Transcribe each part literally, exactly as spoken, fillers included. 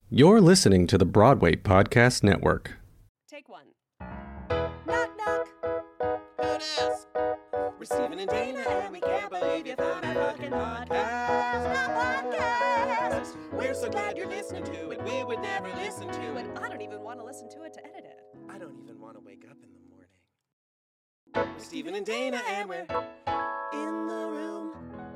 You're listening to the Broadway Podcast Network. Take one. Knock, knock. Who dis? We're Stephen and Dana, and we can't believe you found our fucking podcast. podcast. We're so glad you're listening to it. We would never listen to it. I don't even want to listen to it to edit it. I don't even want to wake up in the morning. We're Stephen and Dana, and we're in the room.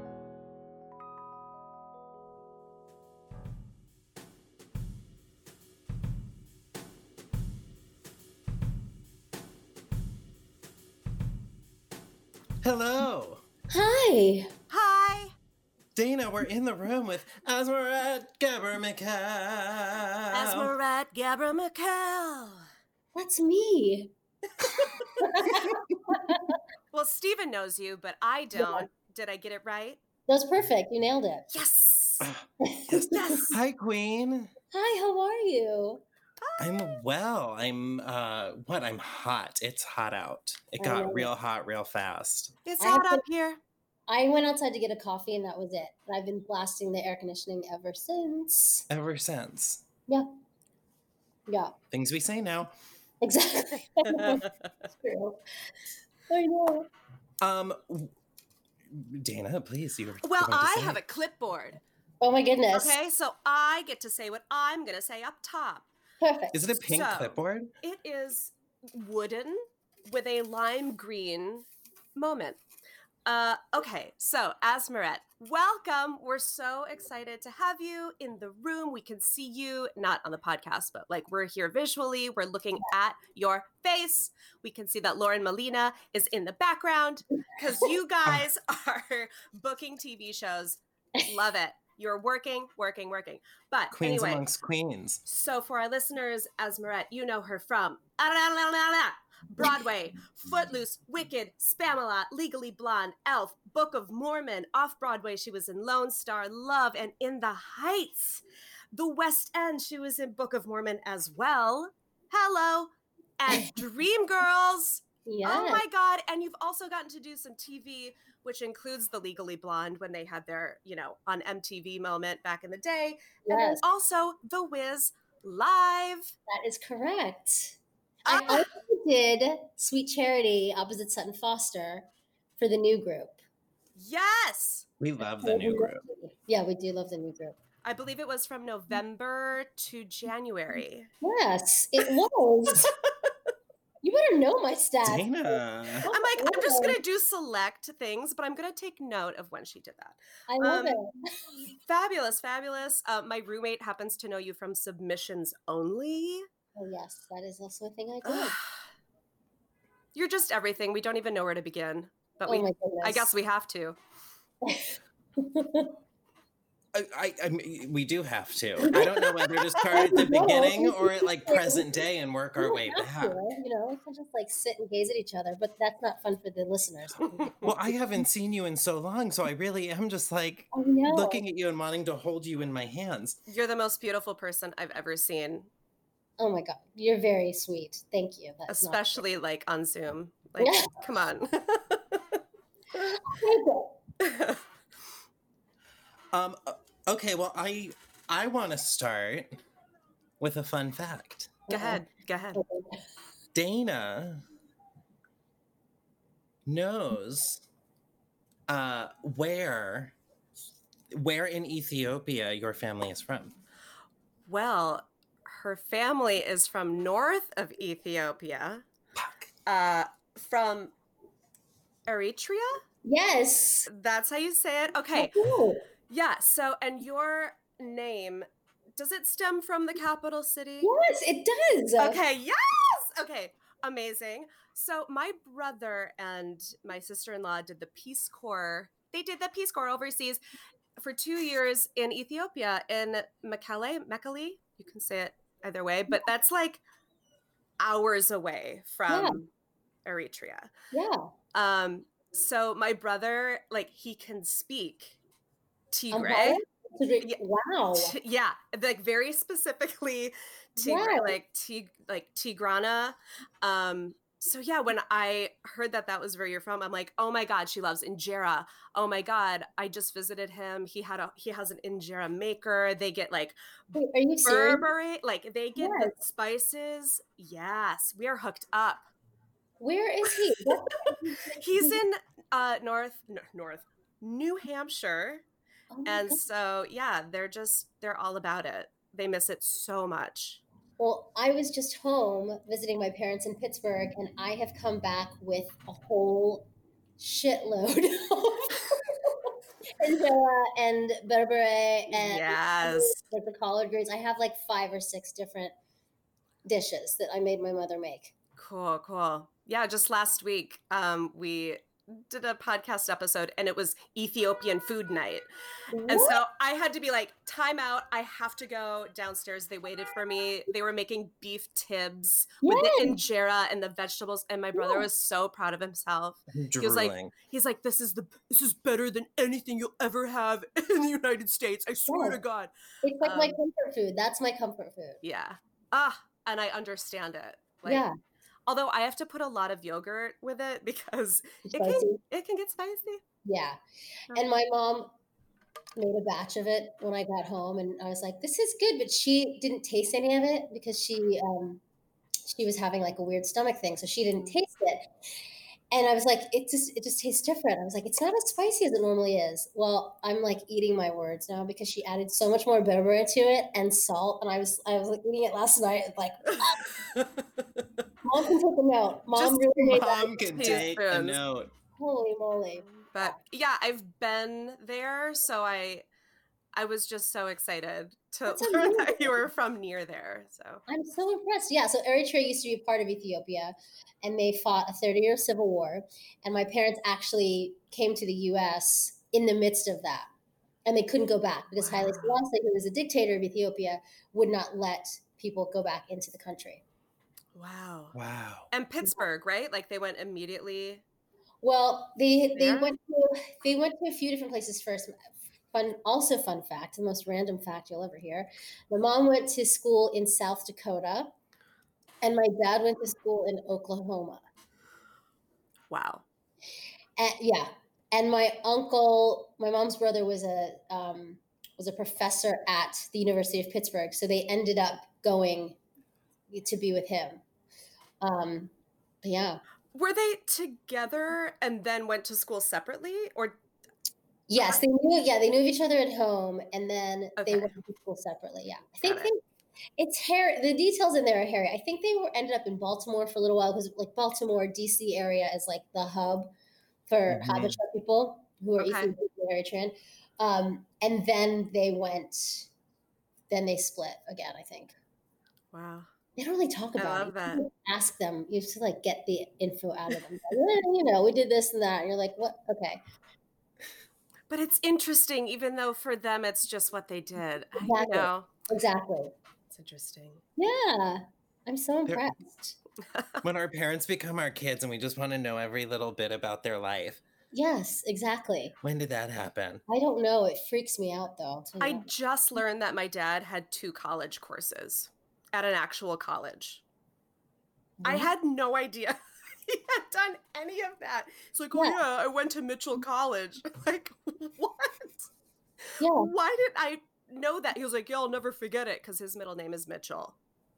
Hello. Hi. Hi. Dana, we're in the room with Asmarat Gabor Mikhail. Asmarat Gabor Mikhail. That's me. Well, Stephen knows you, but I don't. Did I get it right? That's perfect. You nailed it. Yes. Yes. Yes. Hi, Queen. Hi, how are you? I'm well. I'm, uh, what? I'm hot. It's hot out. It got Oh. real hot real fast. It's I hot have up here. I went outside to get a coffee and that was it. But I've been blasting the air conditioning ever since. Ever since. Yeah. Yeah, Things we say now. exactly. It's true. I know. Um, w- Dana, please. You were Well, going to I say. have a clipboard. Oh my goodness. Okay, so I get to say what I'm going to say up top. Perfect. Is it a pink So- clipboard? It is wooden with a lime green moment. Uh, okay, so Asmaret, welcome. We're so excited to have you in the room. We can see you, not on the podcast, but like we're here visually. We're looking at your face. We can see that Lauren Molina is in the background because you guys are booking T V shows. Love it. You're working, working, working. But Queens anyway, amongst queens. so for our listeners, Asmaret, you know her from Broadway, Footloose, Wicked, Spamalot, Legally Blonde, Elf, Book of Mormon. Off-Broadway, she was in Lone Star, Love, and In the Heights. The West End, she was in Book of Mormon as well. Hello. And Dreamgirls. Yes. Oh my God. And you've also gotten to do some T V, which includes the Legally Blonde when they had their, you know, on M T V moment back in the day. And then Yes, also The Wiz Live. that is correct. Ah. I also did Sweet Charity opposite Sutton Foster for the new group. Yes. We love the new group. Yeah, we do love the new group. I believe it was from November to January. Yes, it was. You better know my stats. Dana. I'm like, I'm just going to do select things, but I'm going to take note of when she did that. I love um, it. Fabulous, fabulous. Uh, my roommate happens to know you from Submissions Only. Oh yes, that is also a thing I do. You're just everything. We don't even know where to begin, but Oh we, my goodness. I guess we have to. I, I, I mean, we do have to. I don't know whether to start at the beginning or at like present day and work We our don't way have back. to, you know, we can just like sit and gaze at each other, but that's not fun for the listeners. Well, I haven't seen you in so long, so I really am just like I know. looking at you and wanting to hold you in my hands. You're the most beautiful person I've ever seen, Oh my god, you're very sweet. Thank you. That's not- especially like on Zoom. Like, Yeah. come on. Um, okay, well, I I want to start with a fun fact. Go ahead. Go ahead. Dana knows uh, where where in Ethiopia your family is from. Well, her family is from north of Ethiopia, Fuck. uh, from Eritrea. Yes. That's how you say it. Okay. Oh, Yeah. So, and your name, does it stem from the capital city? yes, it does. Okay. Yes. Okay. Amazing. So, my brother and my sister-in-law did the Peace Corps. They did the Peace Corps overseas for two years in Ethiopia, in Mekelle. Mekelle. You can say it either way, but that's like hours away from Eritrea. Yeah. Um, so my brother, like, he can speak Tigray. Amharic? Tigray- Yeah. Wow. T- yeah, like very specifically Tigray, Wow. like Tig, like Tigrana. Um, so yeah, when I heard that that was where you're from, I'm like, oh my God, she loves injera. Oh my God, I just visited him. He had a he has an injera maker. They get like Wait, are you serious? Berbere, like they get Yes. the spices. Yes, we are hooked up. Where is he? What- He's in uh North n- North New Hampshire. Oh my And God. so yeah, they're just they're all about it. They miss it so much. Well, I was just home visiting my parents in Pittsburgh, and I have come back with a whole shitload of injera and berbere and Yes. like the collard greens. I have like five or six different dishes that I made my mother make. Cool, cool. Yeah, just last week, um, we did a podcast episode and it was Ethiopian food night. And What? so I had to be like, time out. I have to go downstairs. They waited for me. They were making beef tibs with the Yes. injera and the vegetables. And my brother Yeah. was so proud of himself. I'm He was like, drooling. he's like, this is the this is better than anything you'll ever have in the United States. I swear Yeah. to God. It's like my Um, comfort food. That's my comfort food. Yeah. Ah, and I understand it. Like, Yeah. although I have to put a lot of yogurt with it because It's it can spicy. it can get spicy. Yeah. Oh. And my mom made a batch of it when I got home, and I was like, this is good, but she didn't taste any of it because she um she was having like a weird stomach thing, so she didn't Mm. taste it. And I was like, it just it just tastes different. I was like, it's not as spicy as it normally is. Well, I'm like eating my words now because she added so much more berbere to it and salt, and I was I was like eating it last night, like mom can take a note. Mom Just really made that. Mom can take a teaspoons. note. Holy moly. But yeah, I've been there, so I I was just so excited to That's learn that amazing. you were from near there. So I'm so impressed. Yeah, so Eritrea used to be part of Ethiopia, and they fought a thirty-year civil war. And my parents actually came to the U S in the midst of that, and they couldn't go back because Haile Wow. Selassie, who was a dictator of Ethiopia, would not let people go back into the country. wow. Wow. And Pittsburgh, right? Like they went immediately. Well, they they There? went to they went to a few different places first. Fun, also fun fact, the most random fact you'll ever hear. My mom went to school in South Dakota, and my dad went to school in Oklahoma. Wow. And, yeah, and my uncle, my mom's brother, was a um, was a professor at the University of Pittsburgh, so they ended up going to be with him. Um, but yeah, Were they together and then went to school separately, or yes, they knew. Yeah, they knew of each other at home, and then Okay. they went to school separately. Yeah, I think Got they, it. it's hairy. The details in there are hairy. I think they were ended up in Baltimore for a little while because like Baltimore, D C area is like the hub for Mhm. Habesha people who are Okay. Ethiopian and Eritrean. Um, and then they went, then they split again. I think Wow. they don't really talk I about love it. that. You have to ask them. You have to like get the info out of them. Like, "Eh, you know, we did this and that. And you're like, what? Okay, But it's interesting, even though for them it's just what they did. I- You Exactly. know, exactly. it's interesting. Yeah, I'm so They're- impressed. When our parents become our kids and we just want to know every little bit about their life. Yes, exactly. When did that happen? I don't know. It freaks me out though. I'll tell you I that. just learned that my dad had two college courses at an actual college. I What? had no idea he had done any of that. It's like, oh Yeah. yeah, I went to Mitchell College. Like, what? Yeah. Why did I know that? He was like, yeah, I'll never forget it because his middle name is Mitchell.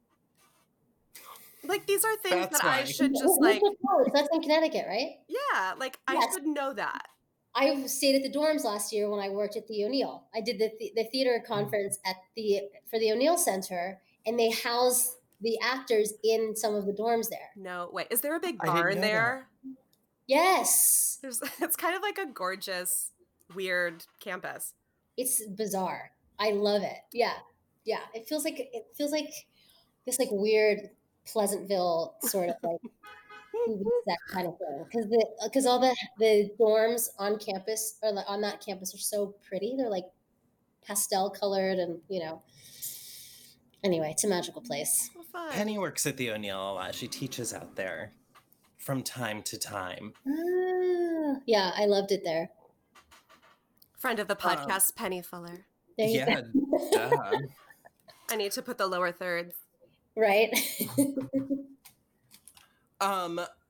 Like, these are things That's that I why. should just Wh- like, Mitchell College, that's in Connecticut, right? yeah, like I Yes. should know that. I stayed at the dorms last year when I worked at the O'Neill. I did the the, the theater conference at the for the O'Neill Center, and they house the actors in some of the dorms there. No, wait, is there a big I didn't barn know that. there? Yes, There's, it's kind of like a gorgeous, weird campus. it's bizarre. I love it. Yeah, yeah. It feels like it feels like this like weird Pleasantville sort of like T V set kind of thing because the because all the the dorms on campus or like on that campus are so pretty. They're like pastel colored and you know. Anyway, it's a magical place. Well, fun. Penny works at the O'Neill a lot. She teaches out there from time to time. Ah, yeah, I loved it there. Friend of the podcast, Penny Fuller. There you Yeah, go. duh. I need to put the lower thirds. Right? Um,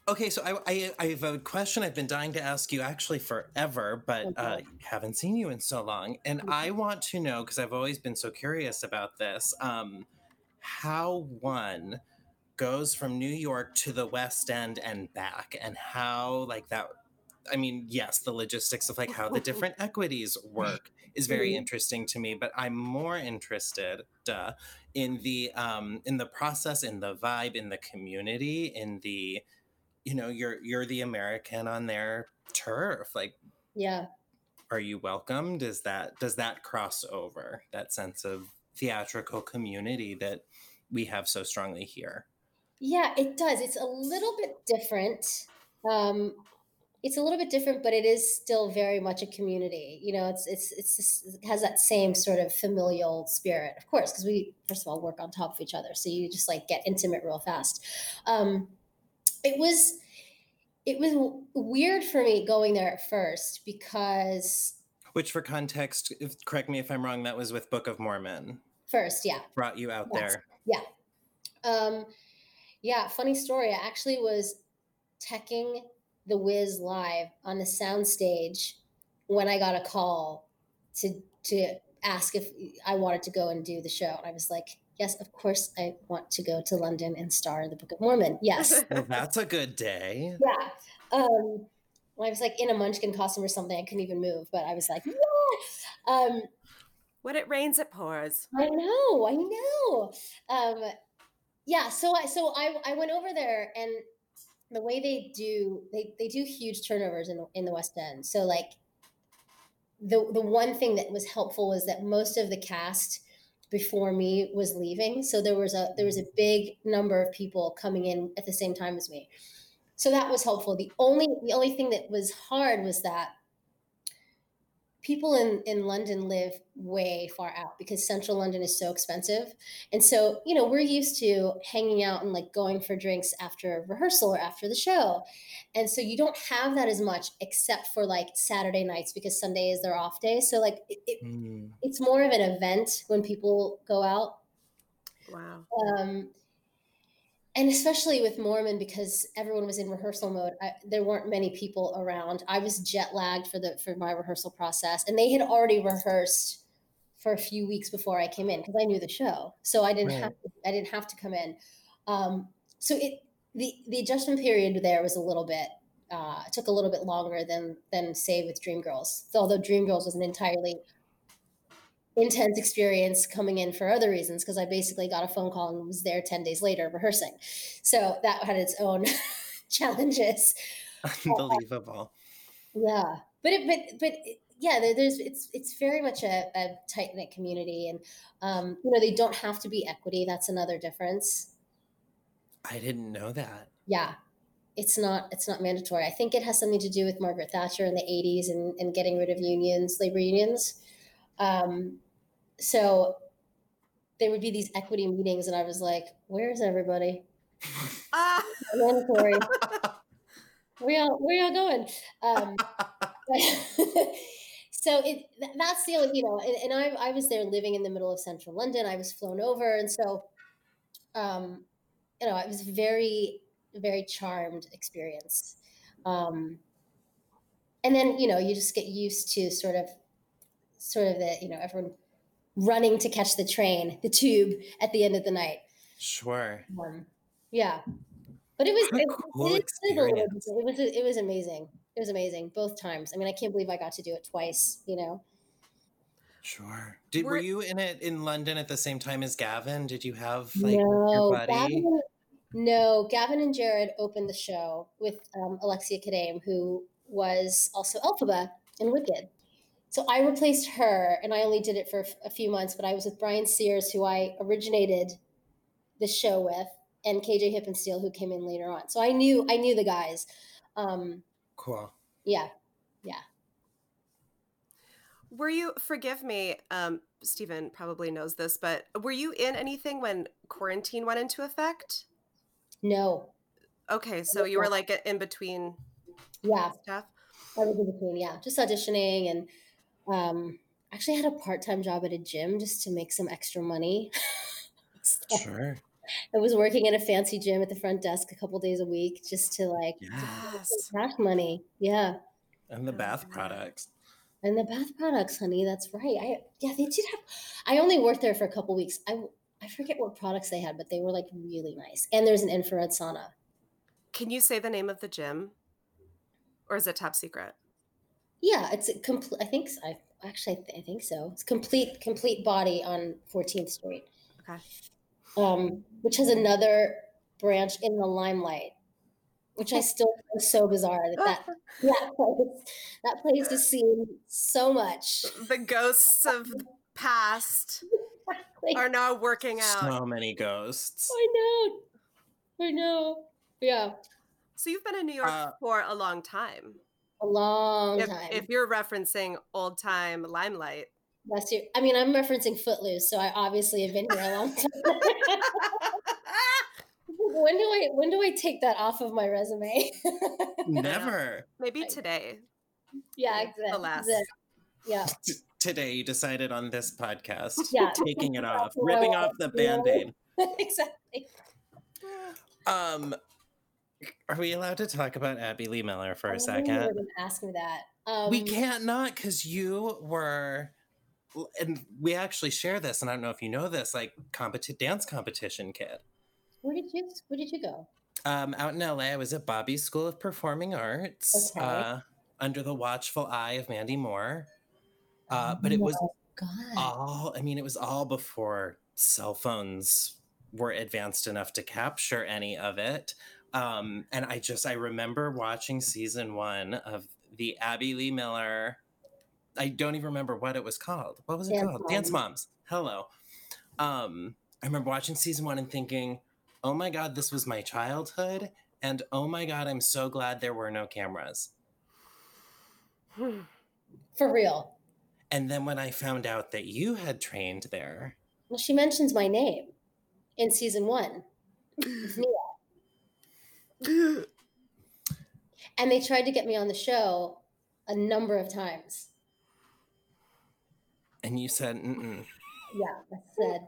Okay, so I, I I have a question I've been dying to ask you actually forever, but uh, Okay. haven't seen you in so long, and I want to know because I've always been so curious about this. Um, how one goes from New York to the West End and back, and how like that. I mean, yes, the logistics of like how the different equities work is very Mhm. interesting to me, but I'm more interested, duh, in the um in the process, in the vibe, in the community, in the you know, you're you're the American on their turf. Like, Yeah. are you welcomed? Does that does that cross over that sense of theatrical community that we have so strongly here? Yeah, it does. It's a little bit different. Um, it's a little bit different, but it is still very much a community. You know, it's it's it's just- it has that same sort of familial spirit, of course, because we first of all work on top of each other, so you just like get intimate real fast. Um, it was it was w- weird for me going there at first because Which, for context, if, correct me if I'm wrong, that was with Book of Mormon. first, yeah, Brought you out yes, there. yeah, um, yeah. Funny story. I actually was teching the Wiz live on the soundstage when I got a call to to ask if I wanted to go and do the show. And I was like, yes, of course I want to go to London and star in the Book of Mormon. Yes. Well, that's a good day. Yeah. Um, I was like in a Munchkin costume or something. I couldn't even move, but I was like, yeah. Um, When it rains, it pours. I know, I know. Um, yeah. So I so I I went over there and the way they do they they do huge turnovers in the, in the West End. So like the the one thing that was helpful was that most of the cast before me was leaving, so there was a there was a big number of people coming in at the same time as me. So that was helpful. The only the only thing that was hard was that people in in London live way far out because central London is so expensive. And so, you know, we're used to hanging out and like going for drinks after rehearsal or after the show. And so you don't have that as much except for like Saturday nights because Sunday is their off day. So like it, it, Mm. it's more of an event when people go out. Wow. Um, and especially with Mormon because everyone was in rehearsal mode. I, there weren't many people around. I was jet lagged for the for my rehearsal process, and they had already rehearsed for a few weeks before I came in because I knew the show, so I didn't have Right. to, I didn't have to come in. Um, so it the the adjustment period there was a little bit uh, it took a little bit longer than than say with Dreamgirls. So although Dreamgirls was an entirely intense experience coming in for other reasons because I basically got a phone call and was there ten days later rehearsing. So that had its own challenges. Unbelievable. Yeah. But it, but, but it- yeah, there, there's, it's, it's very much a, a tight knit community and, um, you know, they don't have to be equity. That's another difference. I didn't know that. Yeah. It's not, it's not mandatory. I think it has something to do with Margaret Thatcher in the eighties and, and getting rid of unions, labor unions. Um, so there would be these equity meetings and I was like, where's everybody? Ah. Mandatory. Where y'all, where y'all going? Um, so it th- that's the only, you know, and, and I, I was there living in the middle of central London. I was flown over. And so, um, you know, it was very, very charmed experience. Um, and then, you know, you just get used to sort of, sort of the, you know, everyone running to catch the train, the tube at the end of the night. Sure. Um, yeah. But it was What a it, cool it, it, was a little experience. different. it was it was amazing. It was amazing both times. I mean, I can't believe I got to do it twice. You know. Sure. Did were Were- you in it in London at the same time as Gavin? Did you have like your No, buddy? Gavin, no, Gavin and Jared opened the show with um, Alexia Kadame, who was also Elphaba in Wicked. So I replaced her, and I only did it for f- a few months. But I was with Brian Sears, who I originated the show with, and K J Hippensteel, who came in later on. So I knew I knew the guys. Um, Cool. yeah, yeah. Were you, forgive me, um, Stephen probably knows this, but were you in anything when quarantine went into effect? No, Okay, so you were like in between yeah. stuff? I was in between, yeah, just auditioning and um, actually had a part time job at a gym just to make some extra money. So, Sure. I was working in a fancy gym at the front desk a couple days a week just to like Yes. cash money. Yeah. And the Oh, bath God. products. And the bath products, honey. That's right. I yeah, they did have. I only worked there for a couple weeks. I I forget what products they had, but they were like really nice. And there's an infrared sauna. Can you say the name of the gym? Or is it top secret? Yeah, it's a complete. I think so. I actually I, th- I think so. It's complete complete body on fourteenth Street, Okay. um, which has another branch in the Limelight, which I still find so bizarre that that that place, that place has seen so much. The ghosts of the past Like, are now working out. So many ghosts. I know, I know. Yeah, So you've been in New York Uh, for a long time. a long If, time. if you're referencing old time Limelight. That's your, I mean, I'm referencing Footloose, so I obviously have been here a long time. when do I when do I take that off of my resume? Never. Maybe today. Yeah, exactly. Alas. Yeah. T- today you decided on this podcast, Yeah. taking it off, That's what I ripping want, off the you know? Band-Aid. Exactly. Um, are we allowed to talk about Abby Lee Miller for I a knew second? You were going to ask me that. Um, we can't not, because you were, and we actually share this, and I don't know if you know this, like competi- dance competition kid. Where did you Where did you go? Um, out in L A, I was at Bobby's School of Performing Arts, Okay. uh, under the watchful eye of Mandy Moore. Uh, but it was Oh, God. all, I mean, it was all before cell phones were advanced enough to capture any of it. Um, and I just, I remember watching season one of the Abby Lee Miller, I don't even remember what it was called. What was it Dance called? Moms. Dance Moms. Hello. Um, I remember watching season one and thinking, oh my God, this was my childhood. And oh my God, I'm so glad there were no cameras. For real. And then when I found out that you had trained there, Well, she mentions my name in season one. It's Mia. And they tried to get me on the show a number of times. and you said, mm-mm. Yeah, I said,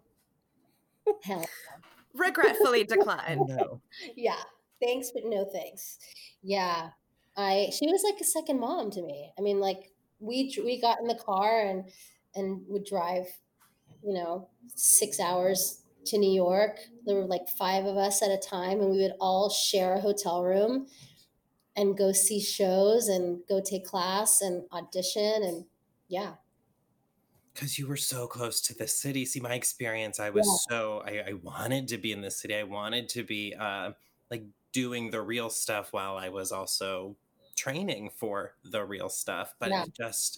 hell. Regretfully declined. No. Yeah, thanks, but no thanks. Yeah, I. She was like a second mom to me. I mean, like we we got in the car and and would drive, you know, six hours to New York. There were like five of us at a time, and we would all share a hotel room and go see shows and go take class and audition and yeah. Because you were so close to the city. See, my experience, I was Yeah. so, I, I wanted to be in the city. I wanted to be uh, like doing the real stuff while I was also training for the real stuff. But Yeah. it just,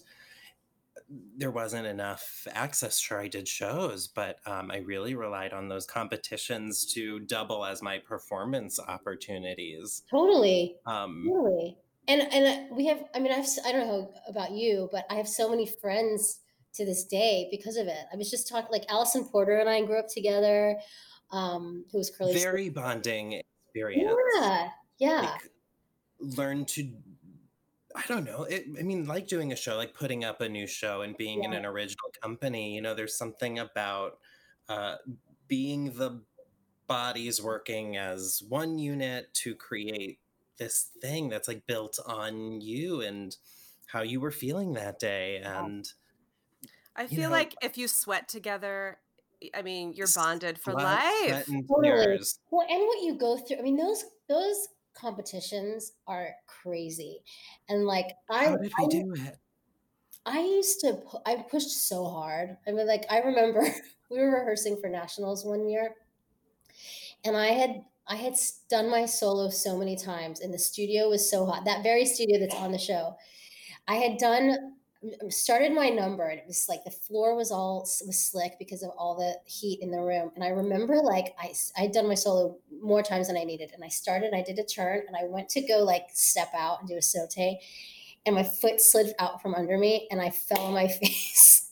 there wasn't enough access. Sure, I did shows, but um, I really relied on those competitions to double as my performance opportunities. Totally. Um, Totally. And and we have, I mean, I've, I don't know about you, but I have so many friends to this day because of it. I was just talking, like Allison Porter and I grew up together, um, who was Curly. very bonding experience. Yeah, yeah, Like, learn to, I don't know. It, I mean, like doing a show, like putting up a new show and being in Yeah. an original company, you know, there's something about uh, being the bodies working as one unit to create this thing that's like built on you and how you were feeling that day. And I You feel know- like if you sweat together, I mean, you're S- bonded for blood, life. sweat, and Totally. tears. Well, and what you go through, I mean, those those competitions are crazy, and like I, How did we I do it? I used to, pu- I pushed so hard. I mean, like, I remember we were rehearsing for nationals one year, and I had, I had s- done my solo so many times, and the studio was so hot. That very studio that's on the show, I had done, started my number, and it was like the floor was all s- was slick because of all the heat in the room. And I remember, like, I s- I'd done my solo more times than I needed, and I started, I did a turn, and I went to go like step out and do a saute, and my foot slid out from under me and I fell on my face.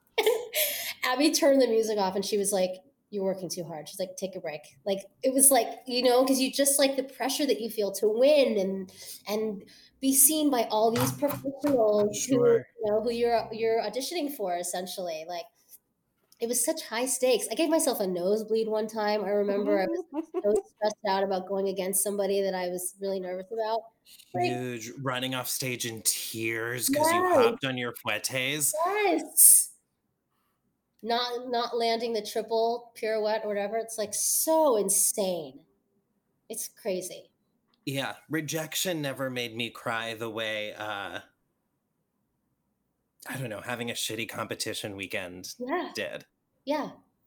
Abby turned the music off and she was like, you're working too hard. She's like, take a break. Like, it was like, you know, because you just like the pressure that you feel to win and and be seen by all these professionals who, Sure. you know, who you're you're auditioning for essentially. Like, it was such high stakes. I gave myself a nosebleed one time. I remember I was so stressed out about going against somebody that I was really nervous about. Like, Huge, running off stage in tears because you Yes. hopped on your fouettes. yes. Not not landing the triple pirouette or whatever. It's like so insane. It's crazy. Yeah, rejection never made me cry the way, uh, I don't know, having a shitty competition weekend Yeah. did. Yeah.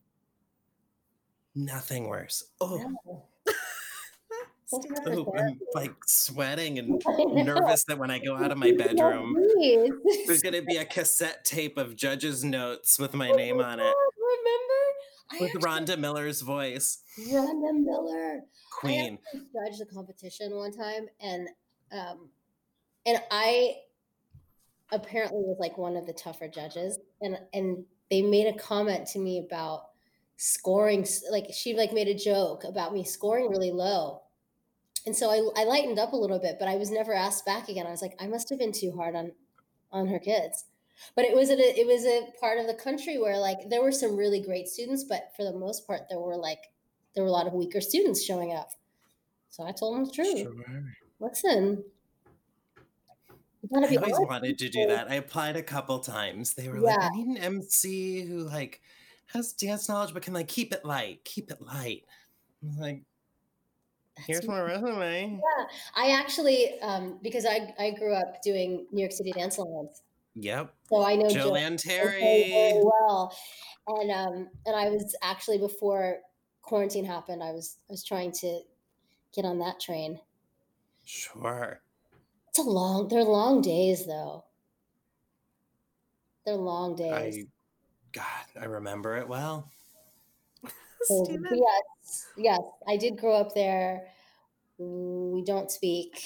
Nothing worse. Oh, No. Stephen. oh, I'm like sweating and I know. nervous that when I go out of my No, bedroom, please. there's going to be a cassette tape of judges' notes with my name on it, Remember? I with actually, Rhonda Miller's voice. Rhonda Miller. Queen. I actually judged the competition one time, and um, and I apparently was like one of the tougher judges, and and they made a comment to me about scoring, s- like she like made a joke about me scoring really low. And so I, I lightened up a little bit, but I was never asked back again. I was like, I must have been too hard on on her kids. But it was a it was a part of the country where like there were some really great students, but for the most part there were like there were a lot of weaker students showing up. So I told them the truth. Sure. Listen, you gotta I be always honest. wanted to do that. I applied a couple times. They were Yeah. like, I need an M C who like has dance knowledge but can like keep it light, keep it light. I was like, here's my resume. Yeah, I actually, um, because I, I grew up doing New York City Dance Alliance, Yep. so I know Joanne very, Terry. very well. And um, and I was actually before quarantine happened, I was I was trying to get on that train. Sure. It's a long, they're long days though. They're long days. I God, I remember it well. So, Stephen. yes, yes, I did grow up there. We don't speak.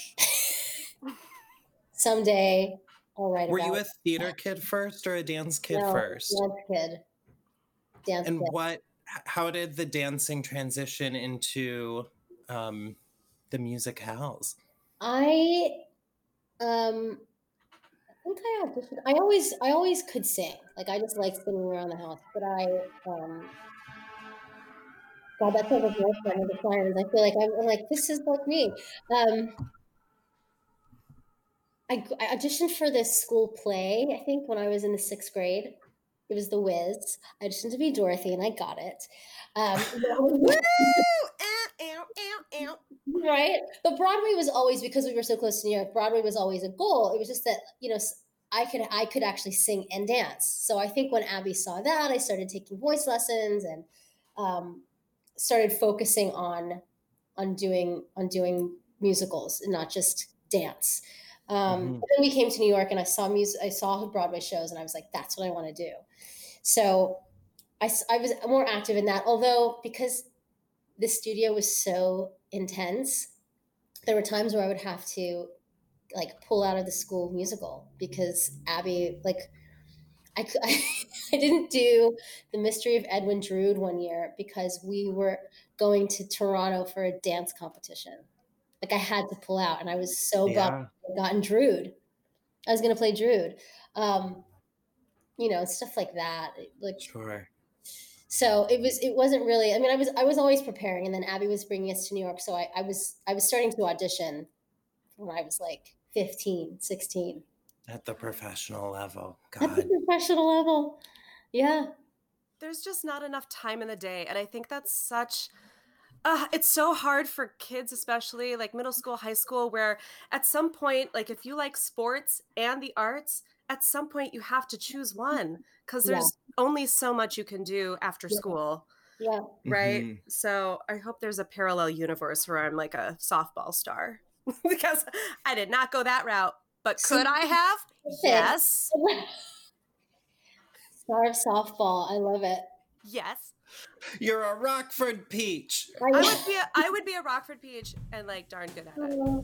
Someday I'll write Were about you a it. theater kid first or a dance kid No, first? dance kid. Dance And kid. what h- how did the dancing transition into um the musicals? I um I think I auditioned. I always I always could sing. Like I just like singing around the house. But I um God, that's like a voice for the sirens. I feel like I'm, I'm like this is like me. Um I, I auditioned for this school play, I think when I was in the sixth grade. It was The Wiz. I auditioned to be Dorothy and I got it. Um, Woo! Ow, ow, ow, ow. right? But Broadway was always, because we were so close to New York, Broadway was always a goal. It was just that, you know, s- I could I could actually sing and dance. So I think when Abby saw that, I started taking voice lessons and um, started focusing on on doing on doing musicals and not just dance. Um, Mhm. but then we came to New York and I saw music. I saw Broadway shows and I was like, that's what I want to do. So I, s- I was more active in that. Although because the studio was so intense, there were times where I would have to like pull out of the school musical because Abby, like, I, cou- I didn't do The Mystery of Edwin Drood one year because we were going to Toronto for a dance competition. Like I had to pull out, and I was so bummed Yeah. I had gotten Drood. I was going to play Drood. Um, you know, stuff like that. Like Sure. so it was it wasn't really, I mean, i was i was always preparing, and then Abby was bringing us to New York, so i, I was i was starting to audition when I was like fifteen, sixteen At the professional level. at the God. professional level. Yeah. There's just not enough time in the day. And I think that's such uh, it's so hard for kids, especially like middle school, high school, where at some point, like if you like sports and the arts, at some point you have to choose one because Yeah. there's only so much you can do after Yeah. school, Yeah. right? Mhm. So I hope there's a parallel universe where I'm like a softball star because I did not go that route. But could I have? Yes. Star of softball. I love it. Yes. You're a Rockford Peach. I, I would be a, I would be a Rockford Peach and like darn good at it. Oh.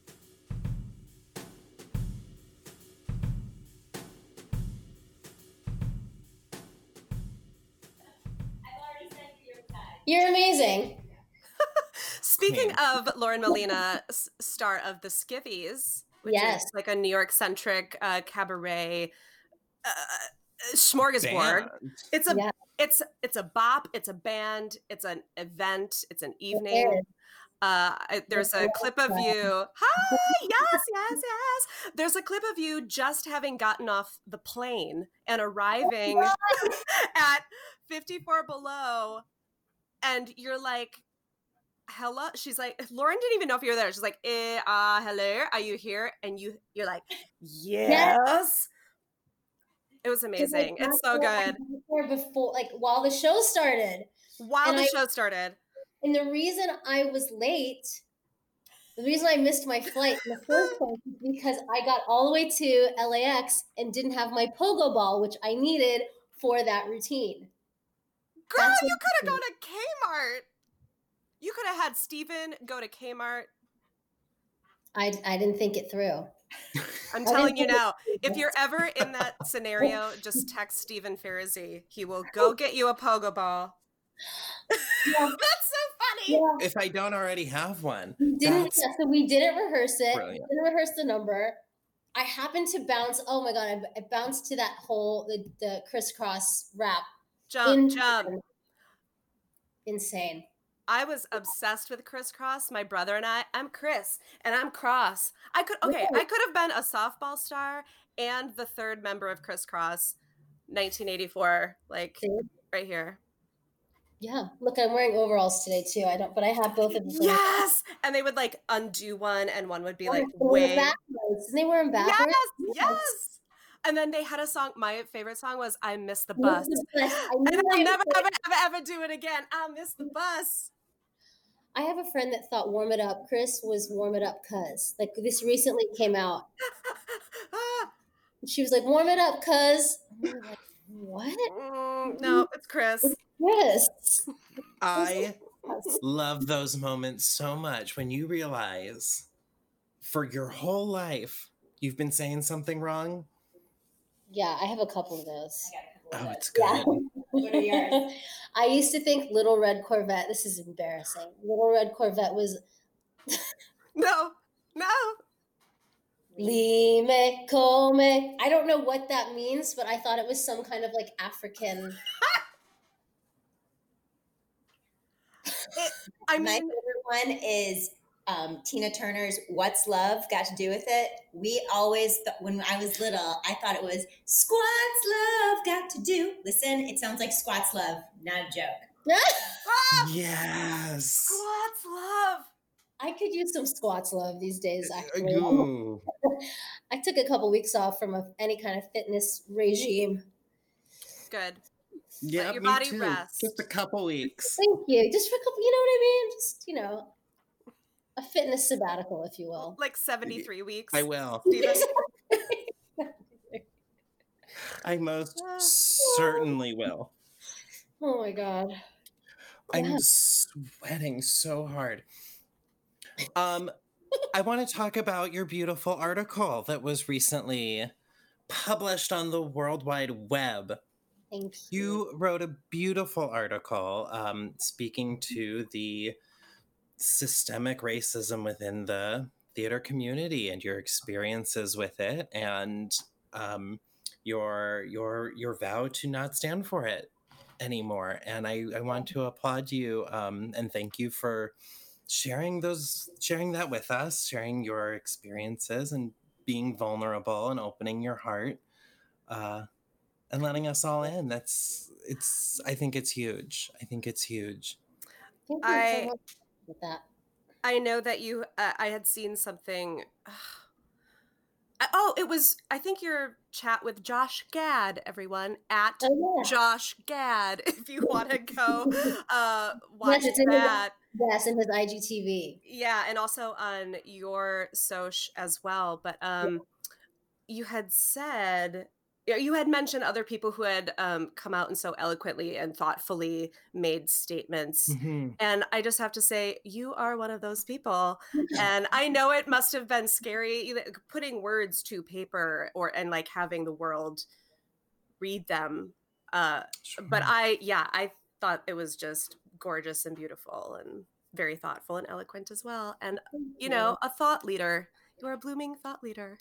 You're amazing. Speaking Queen. of Lauren Molina, s- star of the Skivvies, which Yes. is like a New York centric uh, cabaret uh, smorgasbord. Band. It's a Yeah. It's it's a bop. It's a band. It's an event. It's an It evening. is. Uh, I- there's a clip of you. Hi, yes, yes, yes. There's a clip of you just having gotten off the plane and arriving at fifty-four below, and you're like, hello. She's like, Lauren didn't even know if you were there. She's like, eh, uh, hello, are you here? And you, you're like, yes. It was amazing. It's so good. Before, before, like while the show started, While and the I- show started. and the reason I was late, the reason I missed my flight in the first place is because I got all the way to L A X and didn't have my pogo ball, which I needed for that routine. Girl, That's you what could have happened. gone to Kmart. You could have had Steven go to Kmart. I, I didn't think it through. I'm I telling didn't you think it now, through. if you're ever in that scenario, just text Stephen Farazi. He will go get you a pogo ball. Yeah. That's so funny. Yeah. If I don't already have one. We didn't, That's so we didn't rehearse it. brilliant. We didn't rehearse the number. I happened to bounce. Oh my god! I, I bounced to that whole the, the crisscross rap. Jump, In- jump. Insane. I was obsessed with crisscross. My brother and I, I'm Chris and I'm Cross. I could, okay, I could have been a softball star and the third member of Crisscross, nineteen eighty-four, like See? right here. Yeah. Look, I'm wearing overalls today too. I don't, but I have both of them. Yes! And they would like undo one and one would be like They were way. backwards. Didn't they wear them Yes, backwards? yes. And then they had a song, my favorite song was I Miss the I Bus. miss the bus. I And knew I'll I never, was- ever, ever, ever do it again. I miss the bus. I have a friend that thought "Warm It Up," Chris, was "Warm It Up," cuz like this recently came out. Ah, She was like, "Warm it up, cuz." And I'm like, what? mm, no, it's Chris. Yes. I love those moments so much when you realize for your whole life you've been saying something wrong. Yeah, I have a couple of those. Oh, it's good. Yeah. What are yours? I used to think Little Red Corvette. This is embarrassing. Little Red Corvette was No, no. Lime come. I don't know what that means, but I thought it was some kind of like African. I My mean, favorite one is um, Tina Turner's "What's Love Got to Do with It." We always, th- when I was little, I thought it was "Squats Love Got to Do." Listen, it sounds like Squats Love, not a joke. ah, Yes. squats love. I could use some squats love these days. Actually, Ooh. I took a couple weeks off from a, any kind of fitness regime. Good. Yeah, your me body too. rest. Just a couple weeks. Thank you. Just for a couple, you know what I mean? Just, you know, a fitness sabbatical, if you will. Like seventy-three weeks. I will. Steven. I most Ah. certainly will. Oh my God. I'm Yeah. sweating so hard. Um, I want to talk about your beautiful article that was recently published on the World Wide Web. Thank you. You wrote a beautiful article um, speaking to the systemic racism within the theater community and your experiences with it, and um, your your your vow to not stand for it anymore. And I, I want to applaud you um, and thank you for sharing those sharing that with us, sharing your experiences and being vulnerable and opening your heart. Uh, and letting us all in. That's it's I think it's huge. I think it's huge. Thank you I- so much with that. I know that you, uh, I had seen something. I- oh, it was, I think your chat with Josh Gad, everyone, at Oh, yeah. Josh Gad, if you want to go uh, watch Yes, it's in the- that. Yes, in his I G T V. Yeah, and also on your Soch as well. But um, you had said, you had mentioned other people who had um, come out and so eloquently and thoughtfully made statements. Mhm. And I just have to say, you are one of those people. And I know it must have been scary either putting words to paper or and like having the world read them. Uh, but I, yeah, I thought it was just gorgeous and beautiful and very thoughtful and eloquent as well. And, you know, a thought leader. You're a blooming thought leader.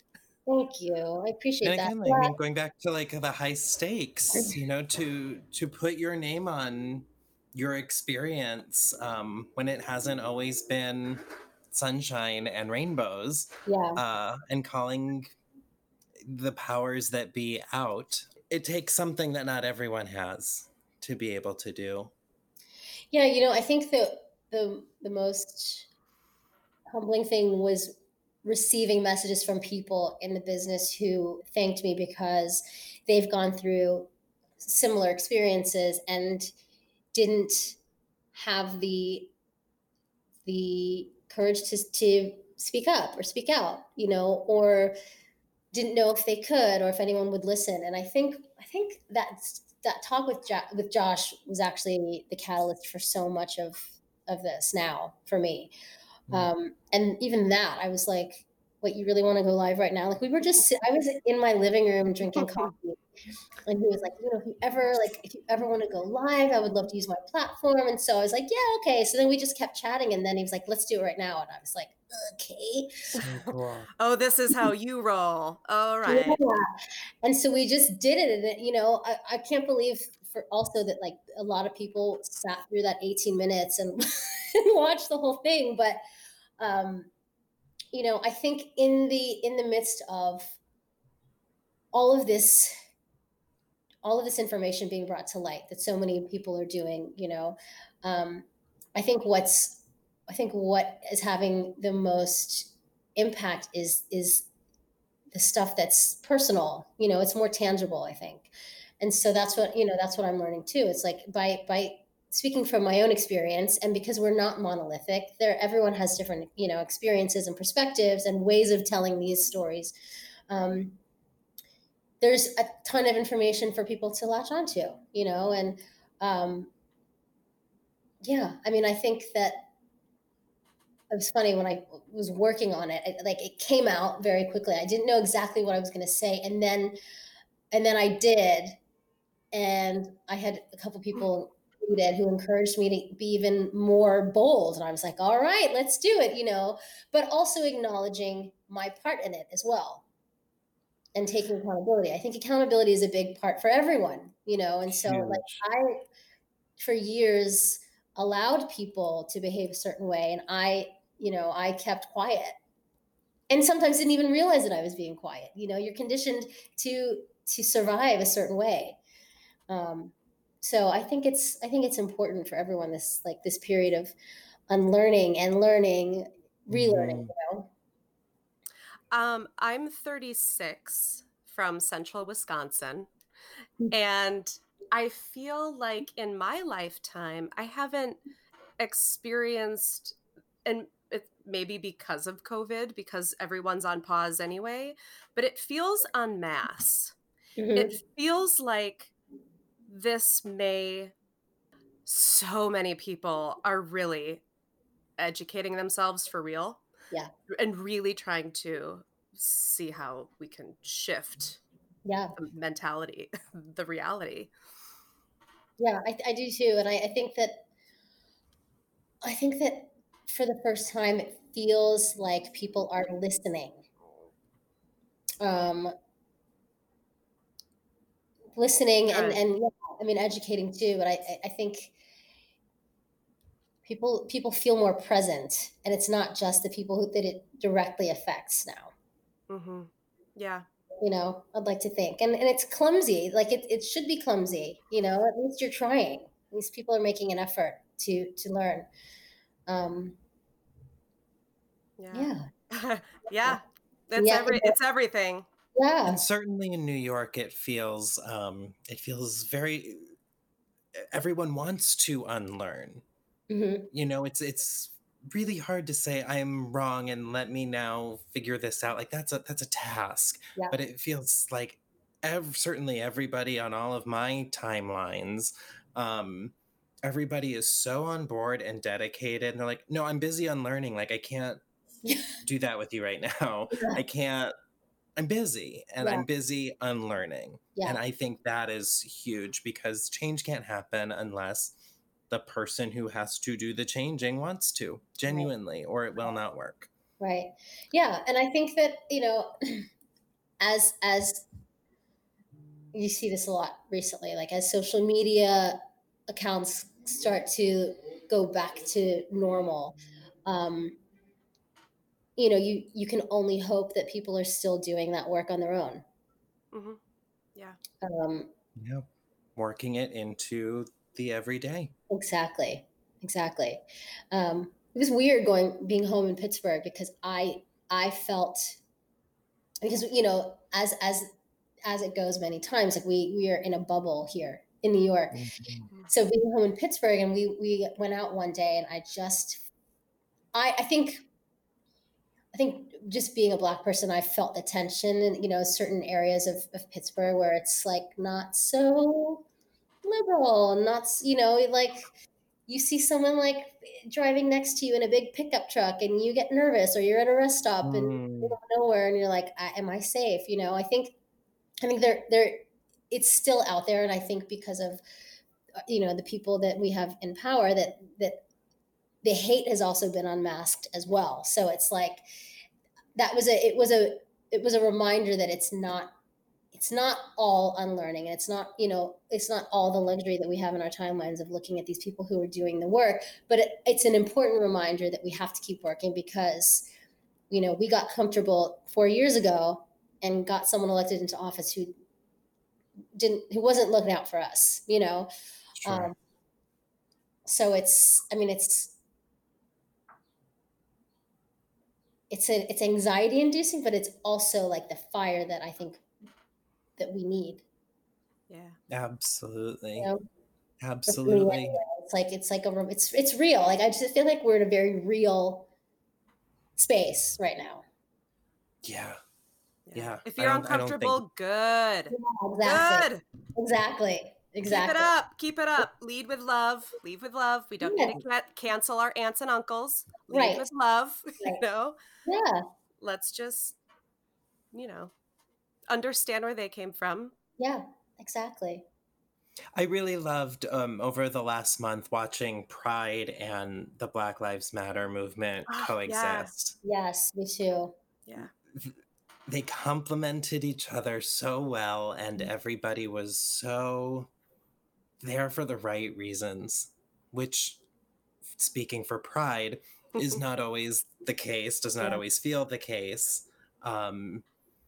Thank you. I appreciate And that. again, like, I mean, going back to like the high stakes, you know, to to put your name on your experience um, when it hasn't always been sunshine and rainbows, Yeah. uh, and calling the powers that be out. It takes something that not everyone has to be able to do. Yeah, you know, I think the the the most humbling thing was receiving messages from people in the business who thanked me because they've gone through similar experiences and didn't have the the courage to to speak up or speak out, you know, or didn't know if they could or if anyone would listen. And I think I think that's that talk with jo- with Josh was actually the catalyst for so much of of this now for me. Mm. Um, and even that, I was like, "What, you really want to go live right now?" Like we were just, I was in my living room drinking coffee, and he was like, "You know, if you ever like, if you ever want to go live, I would love to use my platform." And so I was like, "Yeah, okay." So then we just kept chatting, and then he was like, "Let's do it right now." And I was like, "Okay." So cool. Oh, this is how you roll. All right. Yeah. And so we just did it. And, it, you know, I, I can't believe for also that like a lot of people sat through that eighteen minutes and, and watched the whole thing. But, um, you know, I think in the, in the midst of all of this, all of this information being brought to light that so many people are doing, you know, um, I think what's, I think what is having the most impact is, is the stuff that's personal, you know, it's more tangible, I think. And so that's what, you know, that's what I'm learning too. It's like by, by speaking from my own experience, and because we're not monolithic there, everyone has different, you know, experiences and perspectives and ways of telling these stories. Um, there's a ton of information for people to latch onto, you know, and, um, yeah, I mean, I think that it was funny when I was working on it, it, like it came out very quickly. I didn't know exactly what I was going to say. And then, and then I did. And I had a couple people who encouraged me to be even more bold. And I was like, all right, let's do it, you know, but also acknowledging my part in it as well. And taking accountability. I think accountability is a big part for everyone, you know? And so Huge. like I, for years, allowed people to behave a certain way. And I, you know, I kept quiet and sometimes didn't even realize that I was being quiet. You know, you're conditioned to, to survive a certain way. Um, so I think it's, I think it's important for everyone, this, like this period of unlearning and learning, relearning, Mhm. you know? Um, I'm thirty-six from central Wisconsin, and I feel like in my lifetime, I haven't experienced, and it maybe because of COVID, because everyone's on pause anyway, but it feels en masse. Mhm. It feels like this May, so many people are really educating themselves for real. Yeah. And really trying to see how we can shift Yeah. the mentality, the reality. Yeah, I, I do too. And I, I think that, I think that for the first time, it feels like people are listening. Um, listening and, Good. and yeah, I mean, educating too, but I, I think people, people feel more present, and it's not just the people who, that it directly affects now. Mm-hmm. Yeah. You know, I'd like to think, and, and it's clumsy. Like it, it should be clumsy, you know, at least you're trying. At least people are making an effort to, to learn. Um, Yeah. yeah. Yeah. It's Yeah. every it's everything. Yeah. And certainly in New York, it feels um, it feels very. Everyone wants to unlearn. Mm-hmm. You know, it's it's really hard to say I'm wrong and let me now figure this out. Like that's a that's a task. Yeah. But it feels like ev- certainly everybody on all of my timelines, um, everybody is so on board and dedicated. And they're like, no, I'm busy unlearning. Like I can't do that with you right now. Yeah. I can't. I'm busy and Yeah. I'm busy unlearning. Yeah. And I think that is huge because change can't happen unless the person who has to do the changing wants to genuinely, or it will not work. Right. Yeah. And I think that, you know, as as you see this a lot recently, like as social media accounts start to go back to normal, um, you know, you you can only hope that people are still doing that work on their own. Mm-hmm. Yeah. Um, Yeah. Working it into the everyday. exactly, exactly. Um, it was weird going being home in Pittsburgh because I I felt because you know as as as it goes many times, like we we are in a bubble here in New York. Mhm. So being home in Pittsburgh, and we we went out one day, and I just I I think I think just being a Black person, I felt the tension in, you know, certain areas of, of Pittsburgh where it's like not so liberal, not, s- you know, like you see someone like driving next to you in a big pickup truck and you get nervous, or you're at a rest stop and you Mm, don't know where and you're like, "I- am I safe?" You know, I think, I think they're, they're, it's still out there. And I think because of, uh, you know, the people that we have in power, that, that the hate has also been unmasked as well. So it's like, that was a it was a it was a reminder that it's not it's not all unlearning, and it's not, you know, it's not all the luxury that we have in our timelines of looking at these people who are doing the work, but it, it's an important reminder that we have to keep working because, you know, we got comfortable four years ago and got someone elected into office who didn't who wasn't looking out for us, you know. sure. um, so it's I mean it's it's a, it's anxiety inducing, but it's also like the fire that I think that we need, Yeah. you Absolutely. know. For me Absolutely. anyway, it's like it's like a it's it's real. Like I just feel like we're in a very real space right now. Yeah. Yeah. Yeah. If I you're don't I don't think uncomfortable, good. Exactly, Good. exactly, Keep it exactly. up. Keep it up. Lead with love. Lead with love. We don't need Yeah, to ca- cancel our aunts and uncles. Lead right, with love. You right. know, Yeah, let's just, you know, understand where they came from. yeah, exactly. I really loved um, over the last month watching Pride and the Black Lives Matter movement Oh, yeah. coexist. Yes, me too. Yeah. They complemented each other so well, and everybody was so there for the right reasons, which, speaking for Pride, is not always the case, does not Yeah, always feel the case. Um,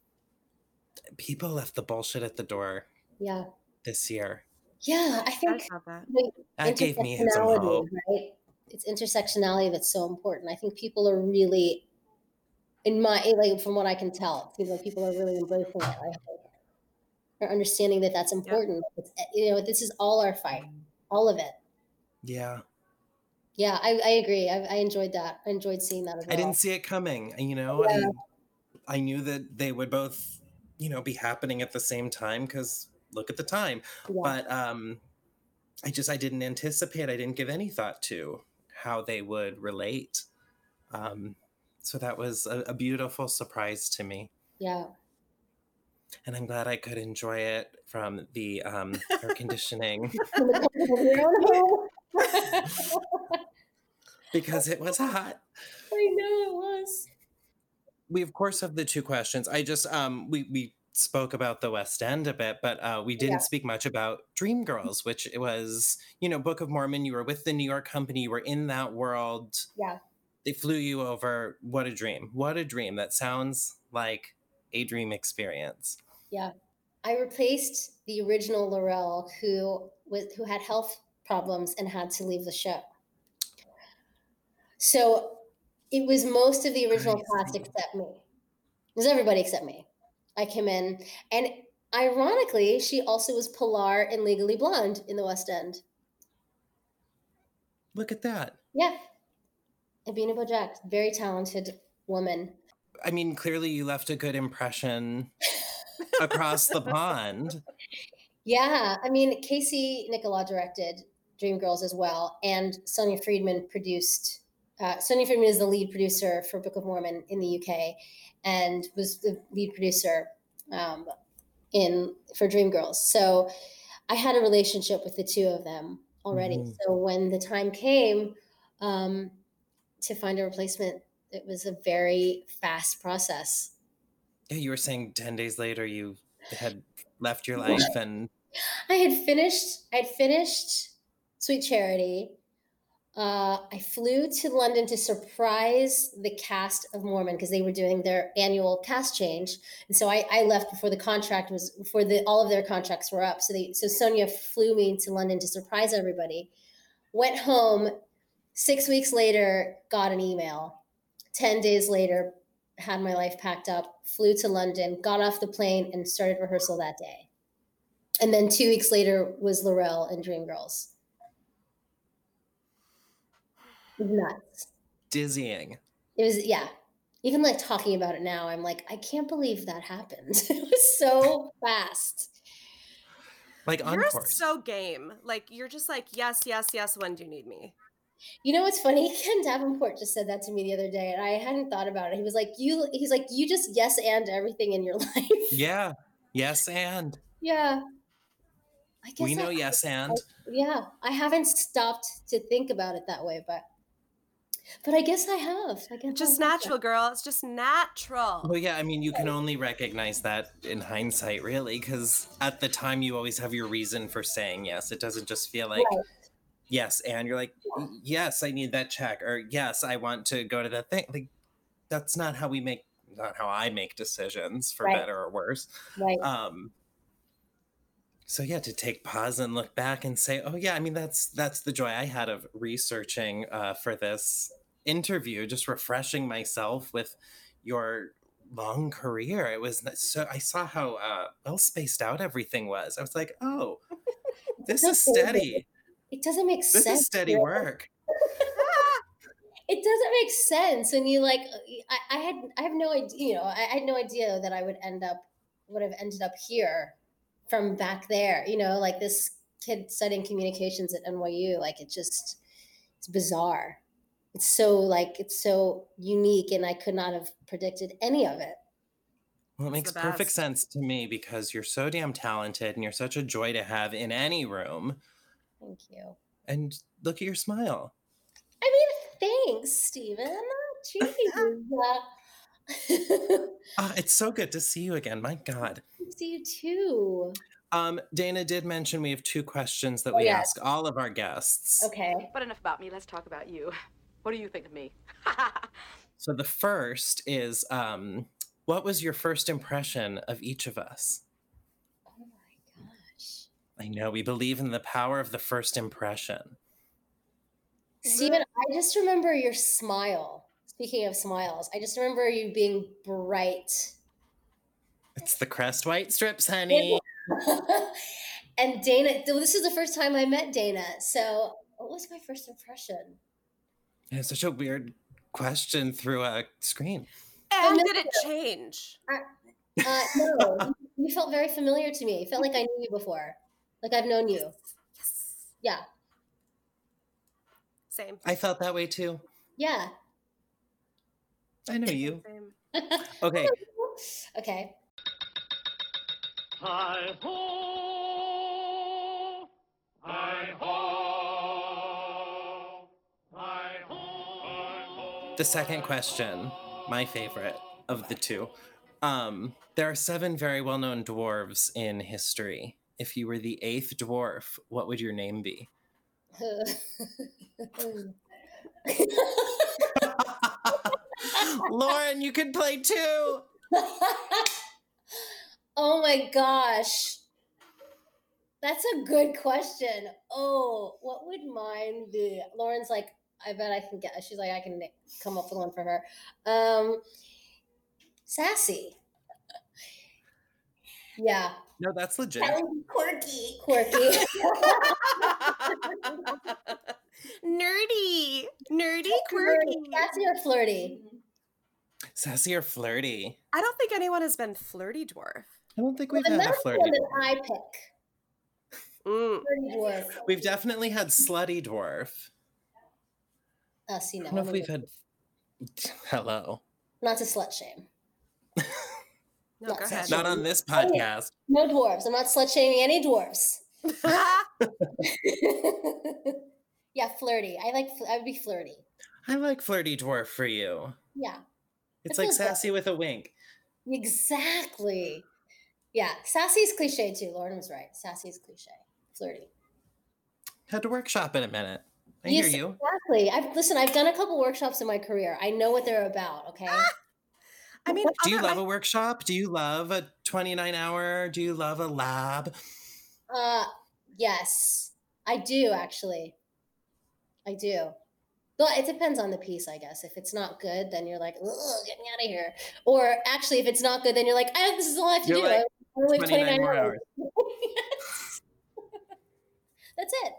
people left the bullshit at the door yeah, this year. yeah. I I think saw that. the That gave me some intersectionality, hope. right? It's intersectionality that's so important. I think people are really, in my like from what I can tell, it seems like people are really embracing it. I hope. Or understanding that that's Yep. important. It's, you know, this is all our fight, all of it. Yeah. Yeah, I, I agree. I, I enjoyed that. I enjoyed seeing that as I well. didn't see it coming. You know, Yeah, I I knew that they would both, you know, be happening at the same time because look at the time. yeah, But um I just I didn't anticipate, I didn't give any thought to how they would relate. Um so that was a, a beautiful surprise to me. yeah. And I'm glad I could enjoy it from the um air conditioning From the comfort of your own home. because it was hot. I know it was. We of course have the two questions. I just um we we spoke about the West End a bit, but uh, we Yeah, didn't speak much about Dreamgirls, which it was, you know, Book of Mormon. You were with the New York company. You were in that world. yeah, They flew you over. What a dream! What a dream! That sounds like a dream experience. yeah. I replaced the original Laurel, who was who had health problems and had to leave the show. So it was most of the original I cast see. except me. It was everybody except me. I came in, and ironically, she also was Pilar in Legally Blonde in the West End. Look at that. Yeah, Abina Bojack, very talented woman. I mean, clearly you left a good impression across the pond. Yeah, I mean, Casey Nicola directed Dreamgirls as well, and Sonia Friedman produced. Uh, Sonia Friedman is the lead producer for Book of Mormon in the U K, and was the lead producer um, in for Dreamgirls. So I had a relationship with the two of them already. Mhm. So when the time came um, to find a replacement, it was a very fast process. Yeah, you were saying ten days later you had left your life and I had finished. I had finished Sweet Charity. Uh, I flew to London to surprise the cast of Mormon because they were doing their annual cast change, and so I, I left before the contract was before the all of their contracts were up. So they so Sonia flew me to London to surprise everybody. Went home. Six weeks later, got an email. Ten days later, had my life packed up. Flew to London. Got off the plane and started rehearsal that day. And then two weeks later was Laurel and Dreamgirls. It was nuts. dizzying. It was, yeah. Even like talking about it now, I'm like, I can't believe that happened. It was so fast. Like on You're course. so game. Like you're just like, yes, yes, yes. When do you need me? You know what's funny? Ken Davenport just said that to me the other day, and I hadn't thought about it. He was like, "You," he's like, "You just yes and everything in your life." Yeah. Yes, and Yeah. I guess we know I- yes and. Yeah, I haven't stopped to think about it that way, but but I guess I have. I guess Just I have. natural, girl. It's just natural. Well, yeah, I mean, you can only recognize that in hindsight, really, because at the time you always have your reason for saying yes. It doesn't just feel like Right. yes, and you're like, yes, I need that check, or yes, I want to go to that thing. Like, that's not how we make, not how I make decisions, for Right. better or worse. Right. Um, so yeah, to take pause and look back and say, oh yeah, I mean, that's that's the joy I had of researching uh, for this interview, just refreshing myself with your long career. It was n- so I saw how uh, well spaced out everything was. I was like, oh, this is steady. It doesn't make This sense. is steady really. work. It doesn't make sense when you like. I, I had I have no idea. You know, I, I had no idea that I would end up would have ended up here from back there. You know, like this kid studying communications at N Y U. Like it just it's bizarre. It's so like it's so unique, and I could not have predicted any of it. Well, it It's makes the perfect best. sense to me because you're so damn talented and you're such a joy to have in any room. Thank you. And look at your smile. I mean, thanks, Stephen. Jeez. Uh, Ah, it's so good to see you again. My God. see you too. Um, Dana did mention we have two questions that Oh, we yes. ask all of our guests. Okay. But enough about me. Let's talk about you. What do you think of me? So the first is, um, what was your first impression of each of us? Oh my gosh. I know we believe in the power of the first impression. Stephen, I just remember your smile. Speaking of smiles, I just remember you being bright. It's the Crest White strips, honey. And Dana, this is the first time I met Dana. So, what was my first impression? It's such a weird question through a screen. And no, did it change? Uh, no, you, you felt very familiar to me. It felt like I knew you before. Like I've known you. Yes. Yeah. Same. I felt that way too. Yeah. I know you. Same. Okay. Okay. Hi ho, hi ho, hi ho, hi ho. The second question, my favorite of the two. Um, there are seven very well-known dwarves in history. If you were the eighth dwarf, what would your name be? Lauren, you could play too. Oh my gosh. That's a good question. Oh, what would mine be? Lauren's like, I bet I can get, she's like, I can come up with one for her. Um, sassy. Yeah. No, that's legit. Quirky. Quirky. Nerdy. Nerdy, quirky. Sassy or flirty? Sassy or flirty? I don't think anyone has been flirty dwarf. I don't think we've Well, had a that's the flirty one that dwarf. I pick. Mm. Flirty dwarf. We've definitely had slutty dwarf. Uh, see, I no. don't know if we've had. Hello. Not to slut shame. No, Not go ahead. Not on this podcast. No dwarves. I'm not slut shaming any dwarves. Yeah, flirty. I like, fl- I would be flirty. I like flirty dwarf for you. Yeah. It's It like feels good. sassy with a wink. Exactly. Yeah, sassy's cliche too. Lauren was right. Sassy's cliche. Flirty. Had to workshop in a minute. I Yes, hear you. exactly. I've listen, I've done a couple workshops in my career. I know what they're about, okay? I mean, Do you other- love my- a workshop? Do you love a twenty-nine hour? Do you love a lab? Uh yes. I do actually. I do. But it depends on the piece, I guess. If it's not good, then you're like, ugh, get me out of here. Or actually, if it's not good, then you're like, I this is all I have to You're do. like, I only have twenty-nine twenty-nine more hours. hours. That's it.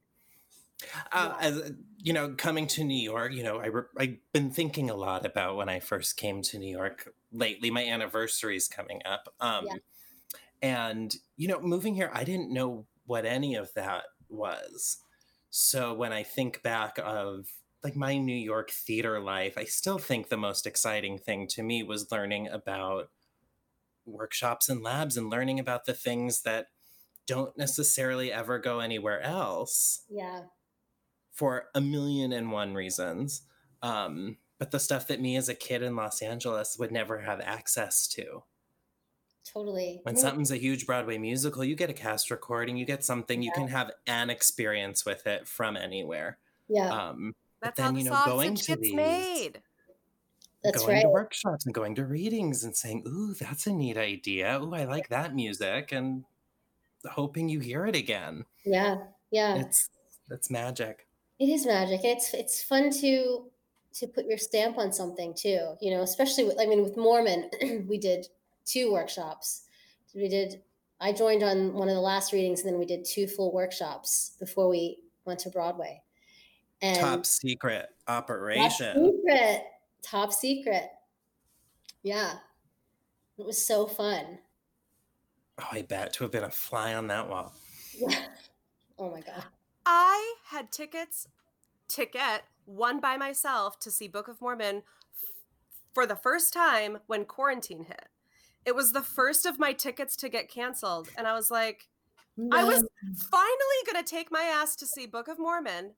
Uh, as you know, coming to New York, you know, I re- I've been thinking a lot about when I first came to New York lately. My anniversary is coming up, um, Yeah. and you know, moving here, I didn't know what any of that was. So when I think back of like my New York theater life, I still think the most exciting thing to me was learning about workshops and labs and learning about the things that don't necessarily ever go anywhere else Yeah. for a million and one reasons. Um, but the stuff that me as a kid in Los Angeles would never have access to. Totally. When I mean, something's a huge Broadway musical, you get a cast recording, you get something, you can have an experience with it from anywhere. yeah, Um, but that's how then, the you know, going sausage to gets these, made. that's going right. to workshops and going to readings and saying, ooh, that's a neat idea. Ooh, I like that music. And hoping you hear it again. Yeah. Yeah. It's, it's magic. It is magic. It's it's fun to to put your stamp on something too, you know, especially with I mean with Mormon, we did two workshops. We did I joined on one of the last readings and then we did two full workshops before we went to Broadway. And Top secret top operation. secret. Top secret. Yeah. It was so fun. Oh, I bet to have been a fly on that wall. Yeah. Oh my God. I had tickets, ticket, one by myself to see Book of Mormon f- for the first time when quarantine hit. It was the first of my tickets to get canceled. And I was like, I was finally going to take my ass to see Book of Mormon.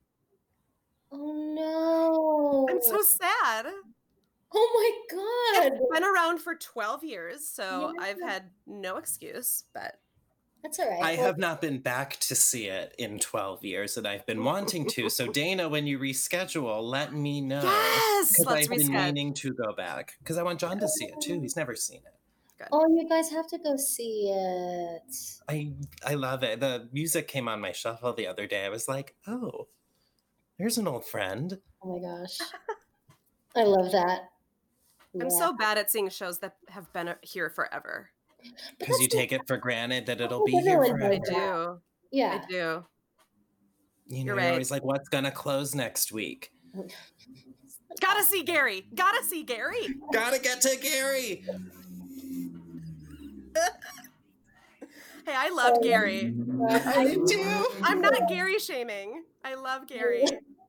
Oh no. I'm so sad. Oh my God. It's been around for twelve years, so Yeah. I've had no excuse, but That's all right. I Well, have not been back to see it in twelve years, and I've been wanting to. So, Dana, when you reschedule, let me know. yes, Because let's I've been reschedule. meaning to go back. Because I want John to see it too. He's never seen it. oh, you guys have to go see it. I I love it. The music came on my shuffle the other day. I was like, oh, there's an old friend. Oh my gosh. I love that. I'm Yeah. so bad at seeing shows that have been here forever. Because you take it for granted that it'll be think here everyone I does forever. do. Yeah. I do. You know, You're you're right. always like, what's gonna close next week? Gotta see Gary. Gotta see Gary. Gotta get to Gary. Hey, I loved Gary. I did too. I'm not Gary shaming. I love Gary.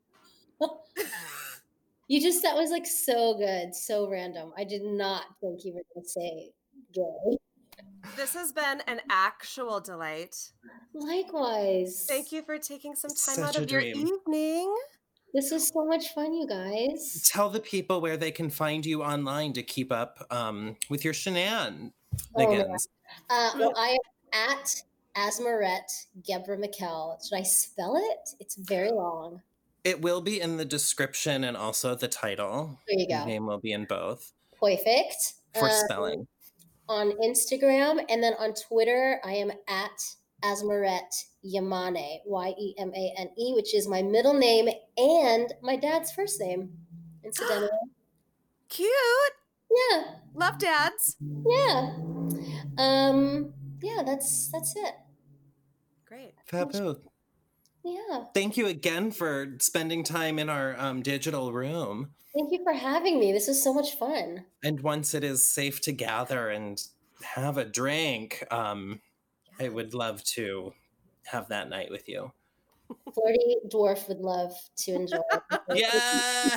You just, that was like so good, so random. I did not think you were going to say gay. This has been an actual delight. Likewise. Thank you for taking some time Such out a of your dream. evening. This was so much fun, you guys. Tell the people where they can find you online to keep up um, with your shenanigans. Oh, man. Uh, well, I am at Asmaret Gebra Mikkel. Should I spell it? It's very long. It will be in the description and also the title. There you Your go. name will be in both Perfect. for Um, spelling. on Instagram, and then on Twitter, I am at Asmaret Yamane, Y E M A N E, which is my middle name and my dad's first name, incidentally. Cute. Yeah, Love dads. yeah. Um, yeah, that's that's it. Great. Fabu. Yeah. Thank you again for spending time in our um, digital room. Thank you for having me. This was so much fun. And once it is safe to gather and have a drink, um, I would love to have that night with you. Flirty Dwarf would love to enjoy it. Yeah.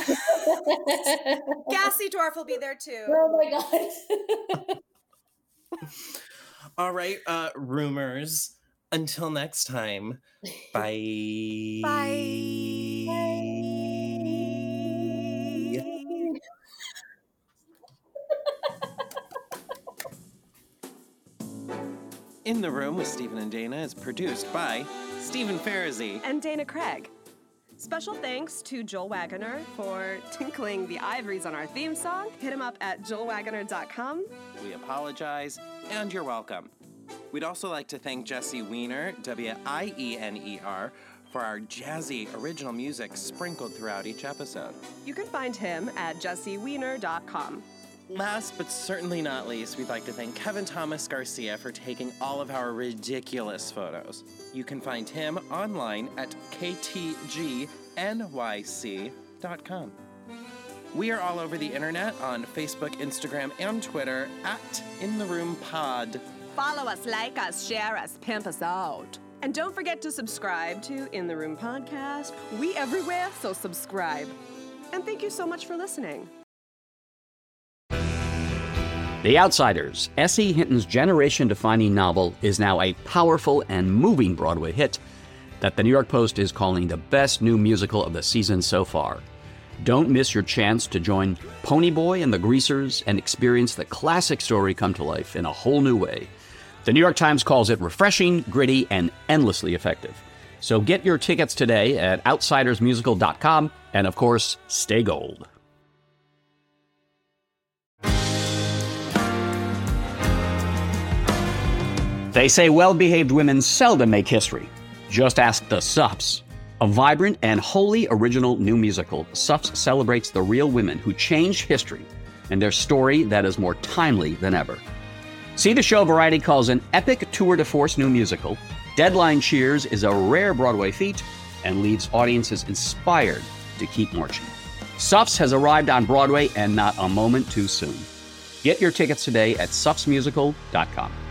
Gassy Dwarf will be there too. Oh my god. All right, uh, rumors. Until next time, bye. Bye. In the Room with Stephen and Dana is produced by Stephen Farazi and Dana Craig. Special thanks to Joel Wagoner for tinkling the ivories on our theme song. Hit him up at joel wagoner dot com. We apologize, and you're welcome. We'd also like to thank Jesse Wiener, W I E N E R, for our jazzy original music sprinkled throughout each episode. You can find him at jesse wiener dot com. Last but certainly not least, we'd like to thank Kevin Thomas Garcia for taking all of our ridiculous photos. You can find him online at k t g n y c dot com. We are all over the internet on Facebook, Instagram, and Twitter at In The Room Pod. Follow us, like us, share us, pimp us out. And don't forget to subscribe to In The Room Podcast. We everywhere, so subscribe. And thank you so much for listening. The Outsiders, S E. Hinton's generation-defining novel, is now a powerful and moving Broadway hit that the New York Post is calling the best new musical of the season so far. Don't miss your chance to join Ponyboy and the Greasers and experience the classic story come to life in a whole new way. The New York Times calls it refreshing, gritty, and endlessly effective. So get your tickets today at outsiders musical dot com, and of course, stay gold. They say well-behaved women seldom make history. Just ask the Suffs. A vibrant and wholly original new musical, Suffs celebrates the real women who changed history and their story that is more timely than ever. See the show Variety calls an epic tour de force new musical. Deadline cheers is a rare Broadway feat and leaves audiences inspired to keep marching. Suffs has arrived on Broadway and not a moment too soon. Get your tickets today at suffs musical dot com.